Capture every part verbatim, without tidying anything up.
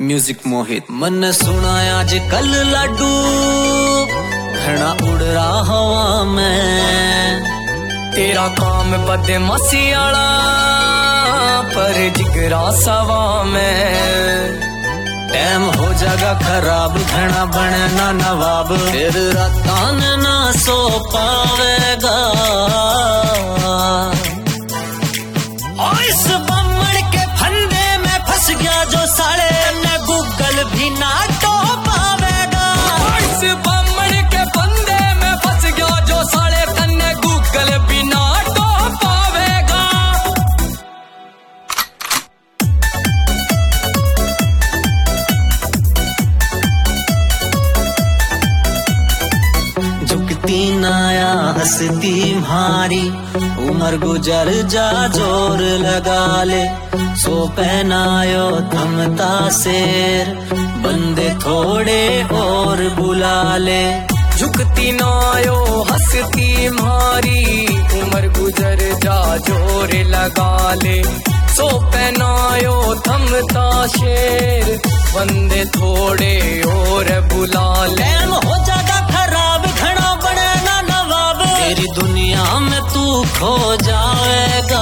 Music मोहित। मन सुना आज कल लाडू घना उड़ रहा हवा में, तेरा काम बदमाशी आला पर जिगरा सवा में। टाइम हो जाएगा खराब घना बने ना नवाब, फिर रातान ना सो पावेगा। और इस बम्मड़ के फंदे में फंस गया जो साले ने गूगल भी ना तो पावेगा। इस बम्मड़ के फंदे में फंस गया जो साले ने गूगल भी ना तो पावेगा। झुकती नाया हंसती मारी, उम्र गुजर जा जोर लगा ले। सो पहनायो थमता शेर, बंदे थोड़े और बुला ले। झुकती नायो हंसती मारी, उम्र गुजर जा जोर लगा ले। सो पहनायो थमता शेर, बंदे थोड़े और बुला ले। हो जाएगा खराब घना बने ना नवाब, तेरी दुनिया में तू खो जाएगा।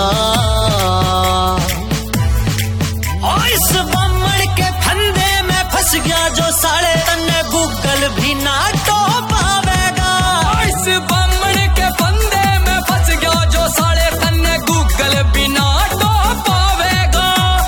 और इस बम्मड़ के फंदे में फंस गया जो साले तन्ने गूगल भी ना तो पावेगा। इस बम्मड़ के फंदे में फंस गया जो साले तन्ने गूगल भी ना तो पावेगा।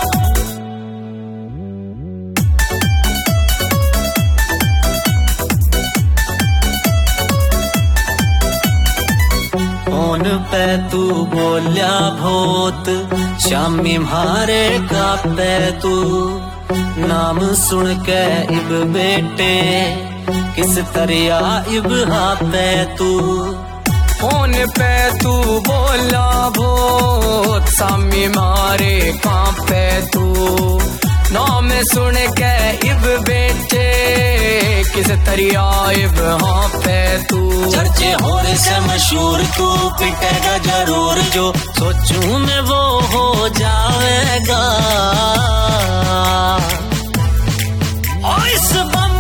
फोन पे तू बोलिया भोत, शामी मारे का पे तू। नाम सुन के इब बेटे किस तरिया इब हापे तू। फोन पे तू बोला भोत, सामी मारे कांपे तू। नाम सुन के इब बेटे किस तरिया इब हाँ पे तू। चर्चे होने से मशहूर तू पिटेगा जरूर, जो सोचूं मैं वो हो जाएगा। और इस बम